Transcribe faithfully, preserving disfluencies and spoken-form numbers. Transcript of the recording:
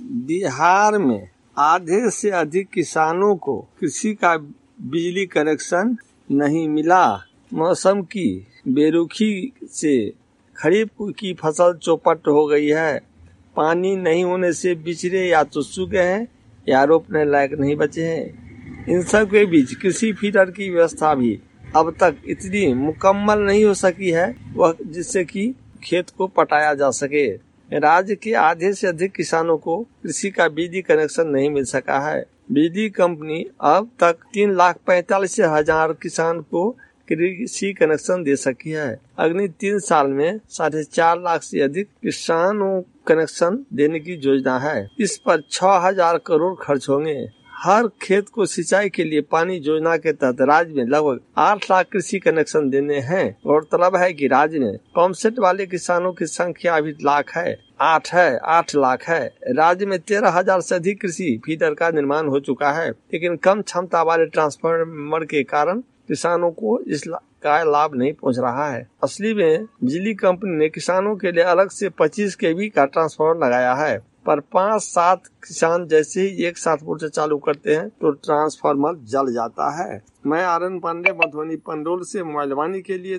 बिहार में आधे से अधिक किसानों को कृषि का बिजली कनेक्शन नहीं मिला। मौसम की बेरुखी से खरीफ की फसल चौपट हो गई है। पानी नहीं होने से बिचड़े या तो सूख गए हैं या रोपने लायक नहीं बचे हैं। इन सब के बीच कृषि फीडर की व्यवस्था भी अब तक इतनी मुकम्मल नहीं हो सकी है वह जिससे कि खेत को पटाया जा सके। राज्य के आधे से अधिक किसानों को कृषि का बिजली कनेक्शन नहीं मिल सका है। बिजली कंपनी अब तक तीन लाख पैंतालीस हजार किसान को कृषि कनेक्शन दे सकी है। अगले तीन साल में साढ़े चार लाख से अधिक किसानों कनेक्शन देने की योजना है। इस पर छह हजार करोड़ खर्च होंगे। हर खेत को सिंचाई के लिए पानी योजना के तहत राज्य में लगभग आठ लाख कृषि कनेक्शन देने हैं। गौरतलब है कि राज्य में पंप सेट वाले किसानों की संख्या अभी लाख है आठ है आठ लाख है। राज्य में तेरह हजार से अधिक कृषि फीडर का निर्माण हो चुका है, लेकिन कम क्षमता वाले ट्रांसफार्मर के कारण किसानों को इस का लाभ नहीं पहुंच रहा है। असली में बिजली कंपनी ने किसानों के लिए अलग से पच्चीस केवी का ट्रांसफार्मर लगाया है, पर पाँच सात किसान जैसे ही एक साथ मोटर चालू करते हैं तो ट्रांसफार्मर जल जाता है। मैं आर एन पांडे, मधुबनी पंडोल से मोबाइल वाणी के लिए